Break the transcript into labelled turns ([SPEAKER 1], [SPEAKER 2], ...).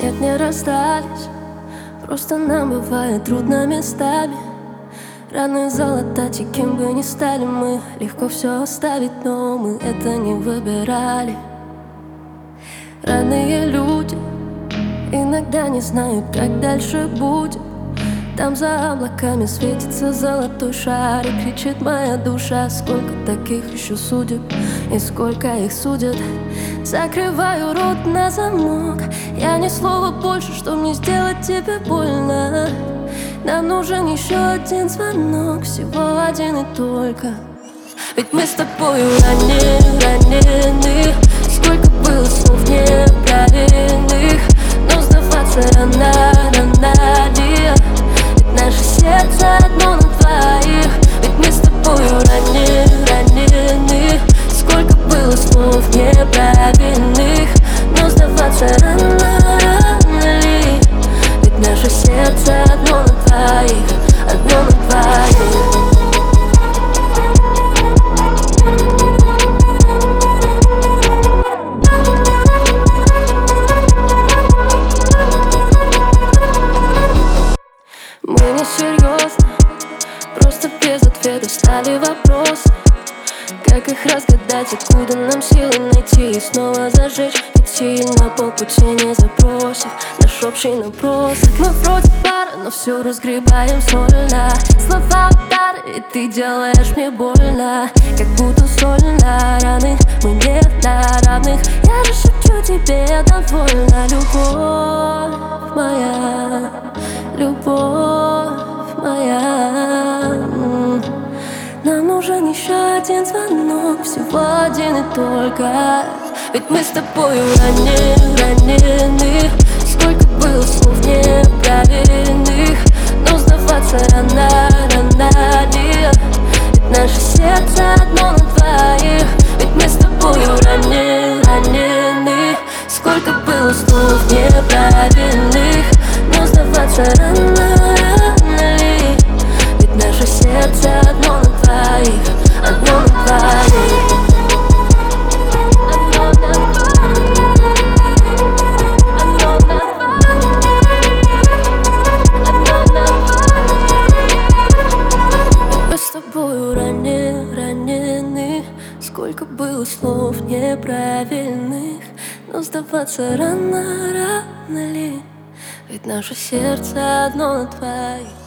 [SPEAKER 1] Нет, не расстались, просто нам бывает трудно местами. Раны золотать, и кем бы ни стали мы, легко все оставить, но мы это не выбирали. Родные люди иногда не знают, как дальше будет. Там за облаками светится золотой шар, и кричит моя душа: сколько таких еще судеб, и сколько их судят. Закрываю рот на замок, я ни слова больше, чтоб не сделать тебе больно. Нам нужен еще один звонок, всего один и только. Ведь мы с тобою ранены, сколько было слов неправильных, но сдаваться рано ли. Ведь наше сердце одно на двоих. Ведь мы с тобою ранены, сколько было слов неправильных, но сдаваться рано ли. Ведь наше сердце одно на двоих, одно на двоих. Мы не серьезно, просто без ответа стали вопросы. Как их разгадать, откуда нам силы найти и снова зажечь? Ведь сильно по пути не забросив наш общий набросок. Мы вроде пара, но все разгребаем сольно. Слова удары, и ты делаешь мне больно, как будто соль на раны. Мы не на равных, я же шепчу тебе довольно. Любовь моя, любовь моя. Нам нужен еще один звонок, всего один и только. Ведь мы с тобою ранены, сколько было слов неправильных, но сдаваться рано ли. Ведь наше сердце одно на двоих. Ведь мы с тобою ранены, сколько было слов неправильных, но сдаваться рано ли. Ведь наше сердце одно на двоих, одно на двоих. Мы с тобою ранены, сколько было слов неправильных, но сдаваться рано ли. Ведь наше сердце одно на двоих.